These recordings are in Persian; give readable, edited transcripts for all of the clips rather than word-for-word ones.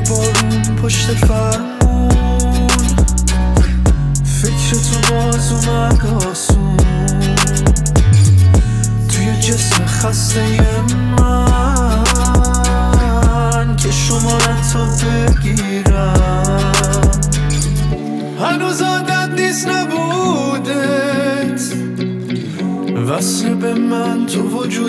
بارون پشت فرمون، فکر تو باز اومد آسون توی جسم خسته من که شمارتو بگیرم. هنوز عادت نیست نبودت، وصل به من تو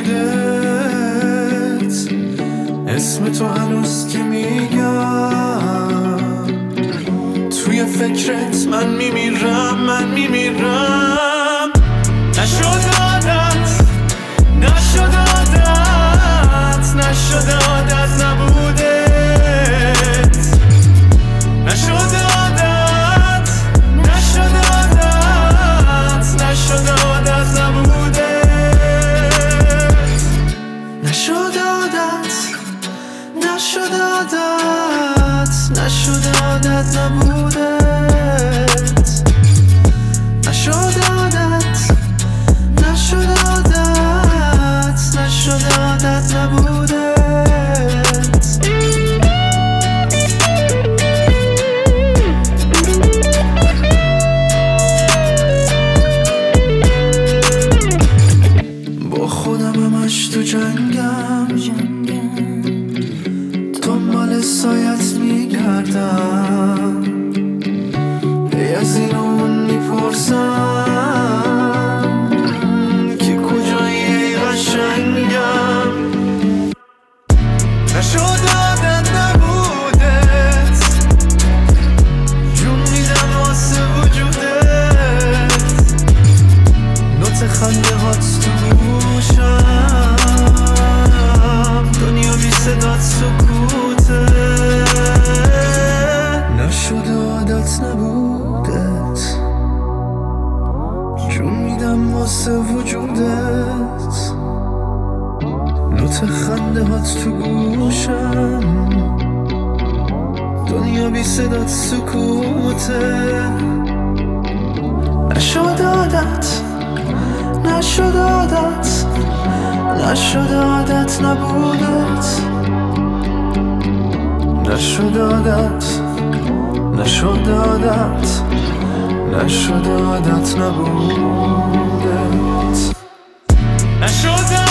وجودت، اسم تو هنوز که میگم توی فکرت من میمیرم، من میمیرم. نشد عادت، نشد عادت، نشد عادت نبودت، نشد عادت، نشد عادت، نشد عادت نبودت، نشد عادت، نشد عادت، نشد عادت نبودت، نشد عادت، نشد عادت، نشد عادت نبودت. با خودم همش تو جنگم، دنبال سایت میگردم، هی از این اون میپرسم که کجایی ای قشنگم. نشد عادت نبودت، جون میدم واسه وجودت، نوت خنده هات تو گوشم، دنیا بی صدات سکوته. نشد عادت نبودت، جون میدم واسه وجودت، نوت خنده هات تو گوشم، دنیا بی صدات سکوته. نشد عادت، نشد عادت، نشد عادت نبودت، نشد عادت، نشد عادت، نشد عادت نبودت، نشد